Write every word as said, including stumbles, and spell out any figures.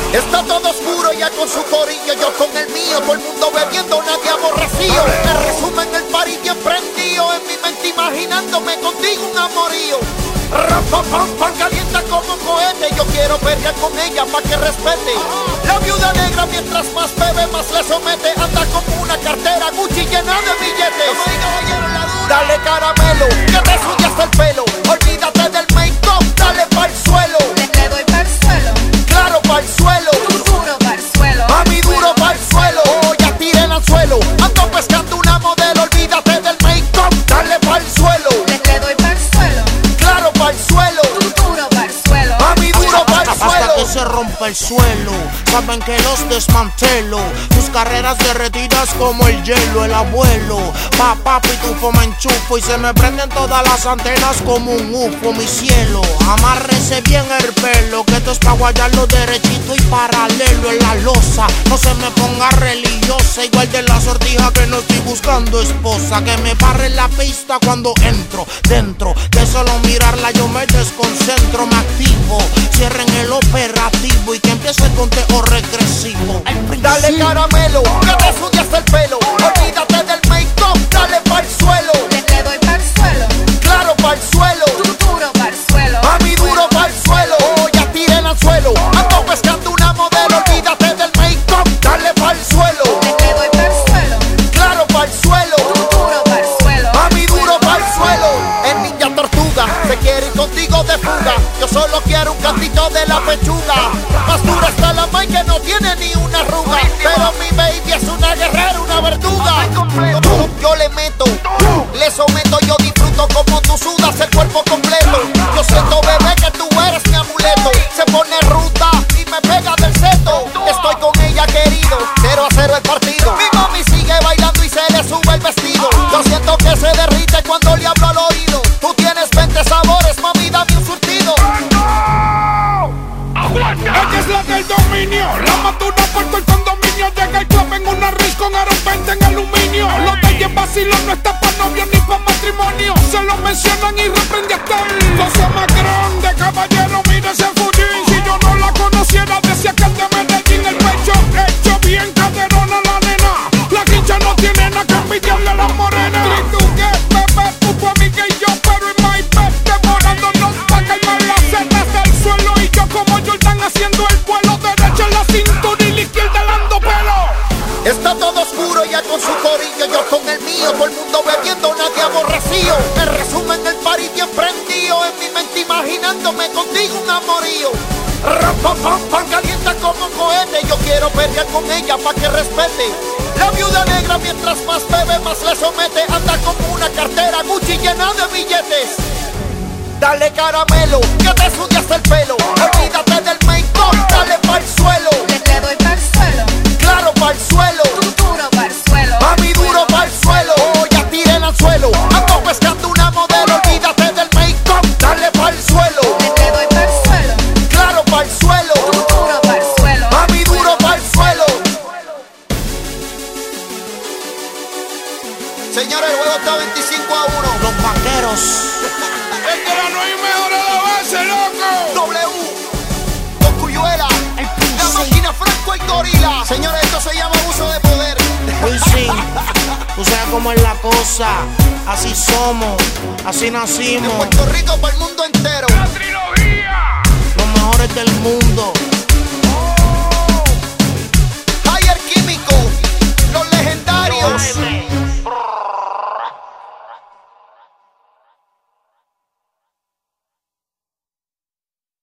Está todo oscuro ya con su corillo, yo con el mío, todo el mundo bebiendo, nadie aborrecido. Me resumen el party bien prendido, en mi mente imaginándome contigo un amorío. Ram, pam, pam, pam, calienta como cohete, yo quiero pelear con ella pa' que respete. La viuda negra mientras más bebe más le somete, anda como una cartera Gucci llena de billetes. Dale caramelo, que te sube hasta el pelo, olvídate del make-up, dale pa'l suelo. Le doy pa'l suelo, claro pa'l suelo, duro pa'l suelo, mami duro pa'l suelo. Oh, ya tiré al suelo, ando pescando una modelo, olvídate del make-up, dale pa'l suelo. Le doy pa'l suelo, claro pa'l suelo, duro pa'l suelo, mami duro pa'l suelo. Hasta que se rompa el suelo, saben que los desmantelo. Sus carreras derretidas como el hielo, el abuelo. Pa, papi, tufo me enchufo y se me prenden todas las antenas como un ufo, mi cielo. Amárrese bien el pelo, que esto es pa' guayarlo derechito y paralelo en la losa. No se me ponga religiosa, igual de la sortija que no estoy buscando esposa. Que me barre la pista cuando entro dentro, de solo mirarla yo me desconcentro, me activo. Cierren el operativo y que empiece el conteo regresivo. Dale caramelo, que te sube hasta el pelo, olvídate del make-up, dale pa'l suelo. le doy pa'l suelo, claro pa'l suelo, duro pa'l suelo, mami duro pa'l suelo. Oh, ya tiré al suelo, ando pescando una modelo, olvídate del make-up, dale pa'l suelo. le doy pa'l suelo, claro pa'l suelo, duro pa'l suelo, mami duro pa'l suelo. El ninja tortuga se quiere ir contigo de fuga, yo solo quiero un cantito de la pechuga. Más dura está la maíz que no tiene ni una arruga, pero mi baby es una guerrera, una verduga. Yo, yo le meto, le someto, yo disfruto como tú sudas el cuerpo completo. Yo siento, bebé, que tú eres mi amuleto. Se pone ruda y me pega del seto. Estoy con ella, querido, cero a cero el partido. Mi mami sigue bailando y se le sube el vestido. Yo siento que se derrite cuando le hablo al oído. Tú tienes veinte sabores, mami, dame un surtido. Ella es la del dominio, la madura por todo el condominio. Llega el club en una riz con aro veinte en aluminio. Lo de ella en vacilo no está pa' novio ni pa' matrimonio. Se lo mencionan y reprende hasta el cosa más grande. Caballero, mire ese fujín. Si yo no la conociera, decía que es de Medellín. El pecho hecho bien caderona la nena. La quincha no tiene nada que envidiarle a la morena. ¿Y tú qué, bebé? Tú tu amiga y yo, pero en my bed demorándonos pa' calmar las setas del suelo. Y yo como Jordan haciendo el vuelo, derecha en la cintura y la izquierda dando pelo. Está todo oscuro ya con su corillo, yo con el mío, todo el mundo bebiendo, nadie aborrecido. Me resumen el party bien prendido, en mi mente imaginándome contigo un amorío. Ram, pam, pam, pam, calienta como cohete, yo quiero pelear con ella pa' que respete. La viuda negra mientras más bebe más le somete, anda como una cartera Gucci llena de billetes. Dale caramelo, que te sube hasta el pelo, olvídate del make-up, dale pa'l suelo. le doy pa'l suelo, claro pa'l suelo, duro pa'l suelo, mami duro pa'l suelo. Oh, ya tiré al suelo, ando pescando una modelo, olvídate del make-up, dale pa'l suelo. le doy pa'l suelo, claro pa'l suelo, duro pa'l suelo, mami duro pa'l suelo. Señores, el juego está veinticinco a uno. Los vaqueros. Es que la no hay mejor a la base, loco. W, Cocuyuela, la máquina Franco y Gorila. Señores, esto se llama abuso de poder. Uy, sí, tú sabes cómo es la cosa. Así somos, así De nacimos. Puerto Rico para el mundo entero. La trilogía. Los mejores del mundo.